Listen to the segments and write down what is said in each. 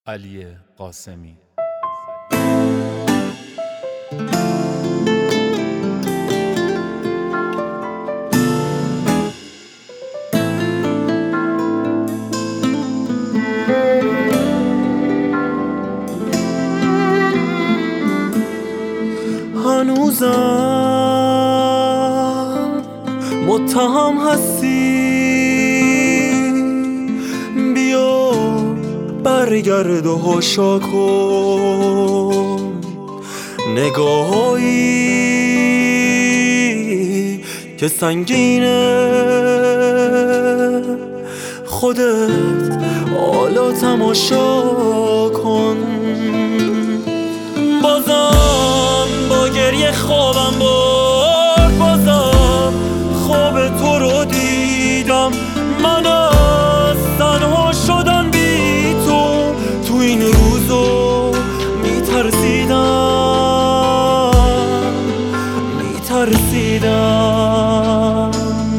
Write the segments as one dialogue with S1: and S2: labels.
S1: علی قاسمی.
S2: هنوزم متهم هستی، بیا برگرد و هاشا کن نگاهایی که سنگینه. خودت حالا تماشا کن. بازم با گریه خوابم برد، بازم خواب تو رو دیدم. من از تنها شدن بی تو این روزو میترسیدم.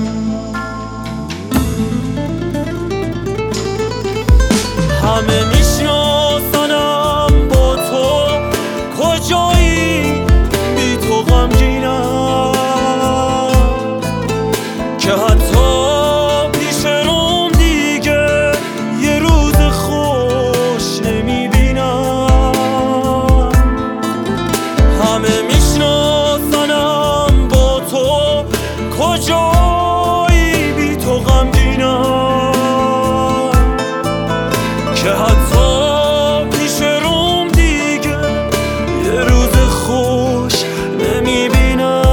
S2: همه میشناسنم با تو کجایی، بی تو غمگینم که حتی پیش روم دیگه یه روز خوش نمیبینم. همه میشناسنم با تو کجایی، بی تو غمگینم که حتی پیش روم دیگه یه روز خوش نمیبینم.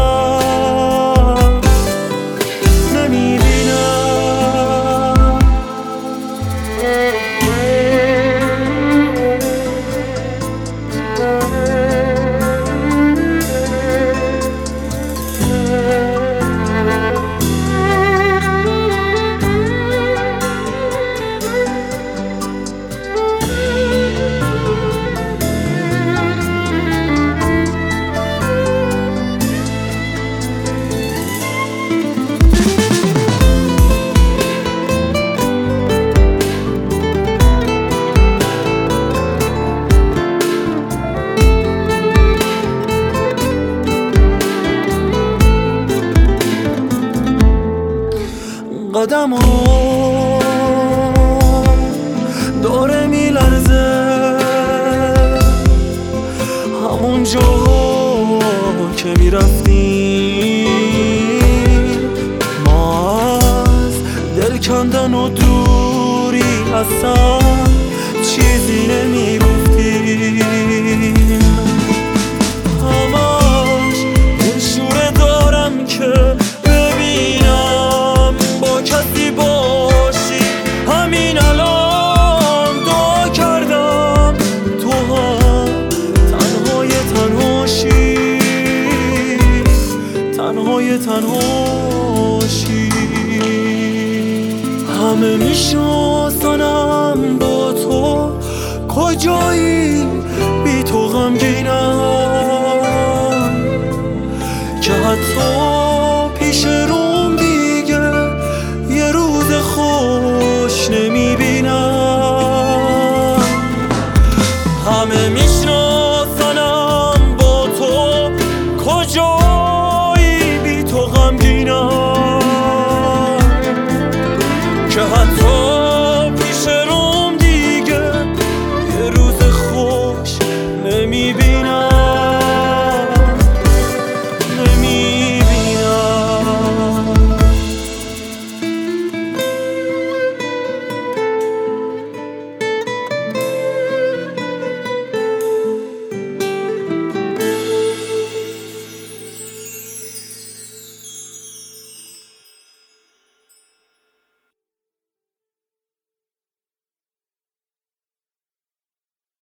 S2: قدم‌ها داره میلرزه، همون جاها که میرفتیم. ما از دل کندن و دوری اصلا چیزی نمیگفتیم. همش دلشوره دارم که کسی باشی. همین الان دعا کردم تو هم تنهای تنهاشی. همه میشناسنم با تو کجایی، بی تو غمگینم که حتی پیش روم دیگه یه روز خوش نمیبینم. همه